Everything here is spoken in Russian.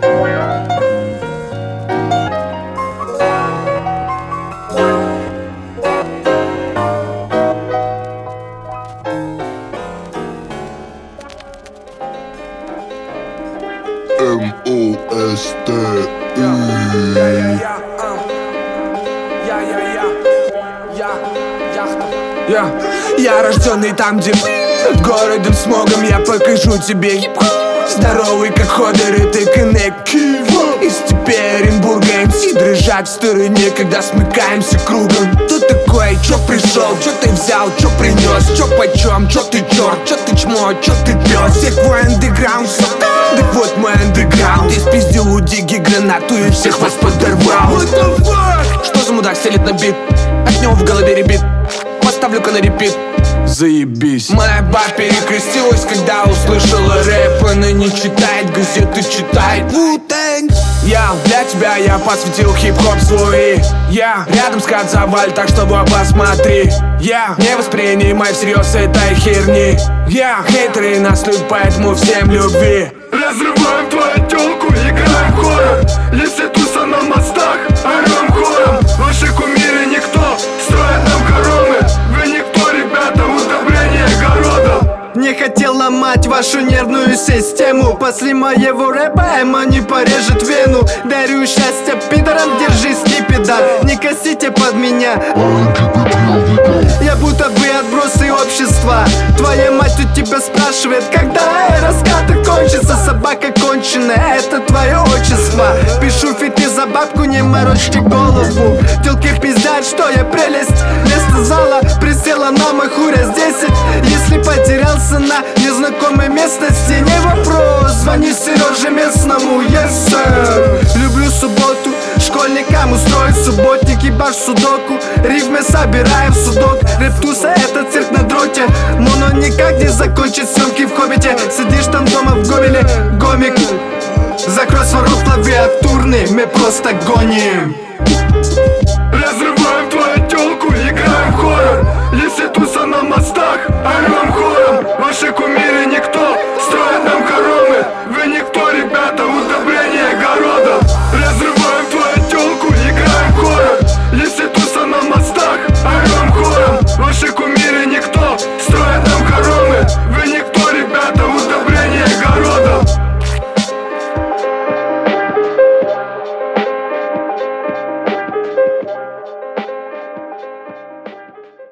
Я рожденный там, где над городом смогом. Я покажу тебе здоровый, как ходер, это коннект. Из степи Оренбурга МС дрожат в стороне, когда смыкаемся кругом. Кто такой, чё пришел, чё ты взял, чё принес, чё почем, чё ты черт, чё ты чмо, чё ты пес. Я твой андеграунд, так вот мой андеграунд. Я спиздил у Диги гранату и всех вас подорвал. Что за мудак стелит на бит, от него в голове ребит. Поставлю-ка на репит. Заебись. Моя баб перекрестилась, когда услышала рэп. Она не читает газеты, читает Wu-Tang. Я для тебя, я посвятил хип-хоп свой. Я рядом с Кадзаваль, так что вот посмотри. Я не воспринимай всерьез этой херни. Я хейтеры нас любят, поэтому всем любви. Разрываем твою тёлку, играем хоррор. Если туса на мостах, орём хором. Ваши кумиры никто, строят нам хоромы. Вы никто, ребята, удобрение городом. Не хотел ломать вашу нервную систему. После моего рэпа эмо не порежет вену. Дарю счастье пидорам, держись, не пидар. Не косите под меня. Я будто бы отбросы общества. Твоя мать у тебя спрашивает, когда раскаты кончится. Собака конченая, это твое отчество. Пишу фиты за бабку, не морочьте голову. Телки пиздят, что я прелесть. Место зала присела на мой хуря с 10. Если потерялся на незнакомой местности, не вопрос, звони Сереже местному, yes sir. Люблю субботу, школьникам устроить субботник, ебашь судоку. Рифмы собираем в судок. Рептуса это цирк на дроте. Моно никак не закончит съемки в Хоббите. Сидишь там дома в Гомеле, гомик. Закрой свой рот, клавиатурный, мы просто гоним. Разрываем твою тёлку, играем хоррор. Если туса на мостах, орём